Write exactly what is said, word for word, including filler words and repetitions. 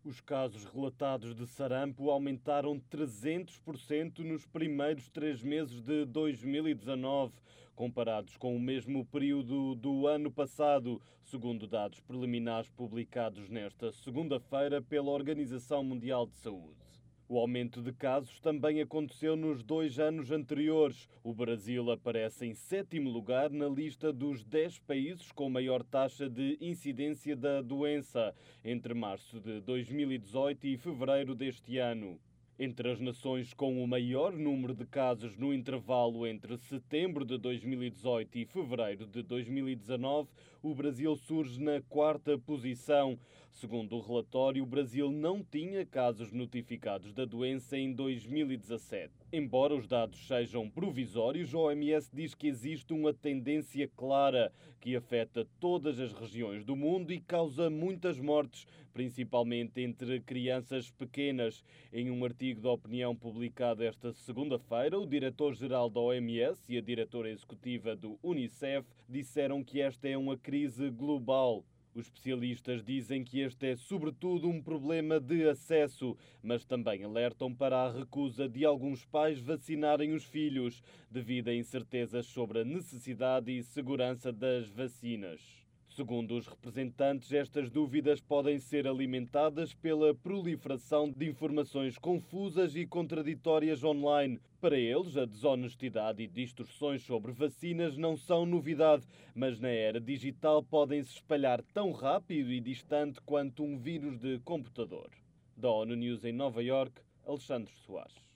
Os casos relatados de sarampo aumentaram trezentos por cento nos primeiros três meses de dois mil e dezanove, comparados com o mesmo período do ano passado, segundo dados preliminares publicados nesta segunda-feira pela Organização Mundial de Saúde. O aumento de casos também aconteceu nos dois anos anteriores. O Brasil aparece em sétimo lugar na lista dos dez países com maior taxa de incidência da doença, entre março de dois mil e dezoito e fevereiro deste ano. Entre as nações com o maior número de casos no intervalo entre setembro de dois mil e dezoito e fevereiro de dois mil e dezanove, o Brasil surge na quarta posição. Segundo o relatório, o Brasil não tinha casos notificados da doença em dois mil e dezassete. Embora os dados sejam provisórios, a O M S diz que existe uma tendência clara que afeta todas as regiões do mundo e causa muitas mortes, principalmente entre crianças pequenas. Em um artigo de opinião publicado esta segunda-feira, o diretor-geral da O M S e a diretora executiva do Unicef disseram que esta é uma crise global. Os especialistas dizem que este é sobretudo um problema de acesso, mas também alertam para a recusa de alguns pais vacinarem os filhos, devido a incertezas sobre a necessidade e segurança das vacinas. Segundo os representantes, estas dúvidas podem ser alimentadas pela proliferação de informações confusas e contraditórias online. Para eles, a desonestidade e distorções sobre vacinas não são novidade, mas na era digital podem se espalhar tão rápido e distante quanto um vírus de computador. Da ONU News em Nova Iorque, Alexandre Soares.